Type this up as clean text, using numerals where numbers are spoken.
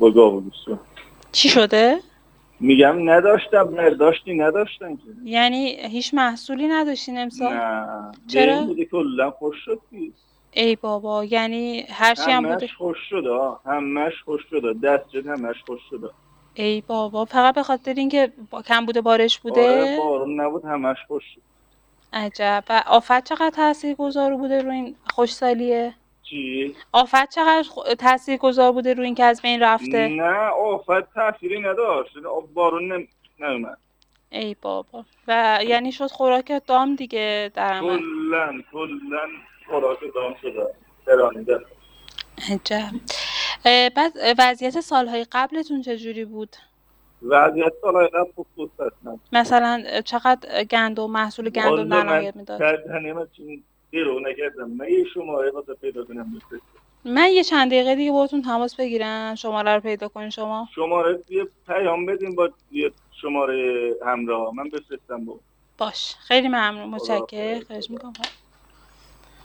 با گاو و گوسفند. چی شده؟ میگم نداشتن که. یعنی هیچ محصولی نداشتین امسال؟ نه بین چرا؟ بوده کلا خوش شد دیگه. ای بابا، یعنی هرچی هم بوده. همش خوش شده همش خوش شده دستجات همش خوش شده. ای بابا، فقط به خاطر اینکه کم بوده بارش آره بوده؟ بارون نبود همش خوش شد. عجب. و آفت چقدر تاثیرگذار بوده روی این خوشسالیه؟ چی؟ آفت چقدر تاثیرگذار بوده روی این که از بین رفته؟ نه آفت تأثیری نداشت، بارون نیومد. ای بابا. و یعنی شد خوراک دام دیگه در عمل. کلن خوراک دام شده ترانیده. عجب. بعد وضعیت سالهای قبلتون چجوری بود؟ وضعیت سالهای قبل خوب هستن. مثلا چقدر محصول گندم والا در من نهایت میداد؟ کردنی من چون دیرو نکردم من یه شماره واسه پیدا کنم بفرستم. من یه چند دقیقه دیگه باهاتون تماس بگیرم شماره رو پیدا کنین شما. شماره یه پیام بدین با یه شماره همراه من بفرستم. باش، خیلی ممنون، خدا متشکرم، خواهش میکنم.